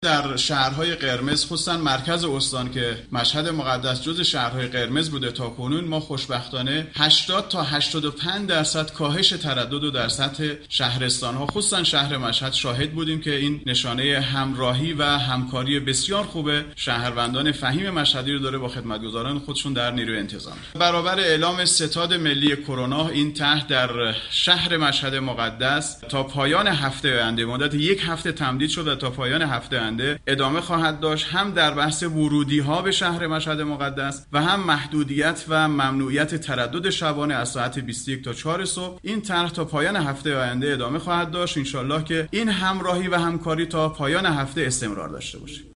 در شهرهای قرمز خصوصا مرکز استان که مشهد مقدس جز شهرهای قرمز بوده تا کنون، ما خوشبختانه 80 تا 85% کاهش تردد در سطح شهرستان‌ها خصوصا شهر مشهد شاهد بودیم که این نشانه همراهی و همکاری بسیار خوب شهروندان فهیم مشهدی رو داره با خدمتگزاران خودشون در نیروی انتظامی. برابر اعلام ستاد ملی کرونا، این طرح در شهر مشهد مقدس تا پایان هفته آینده، مدت یک هفته تمدید شد و تا پایان هفته ادامه خواهد داشت، هم در بحث ورودی ها به شهر مشهد مقدس و هم محدودیت و ممنوعیت تردد شبانه از ساعت 21 تا 4 صبح. این طرح تا پایان هفته آینده ادامه خواهد داشت، انشالله که این همراهی و همکاری تا پایان هفته استمرار داشته باشه.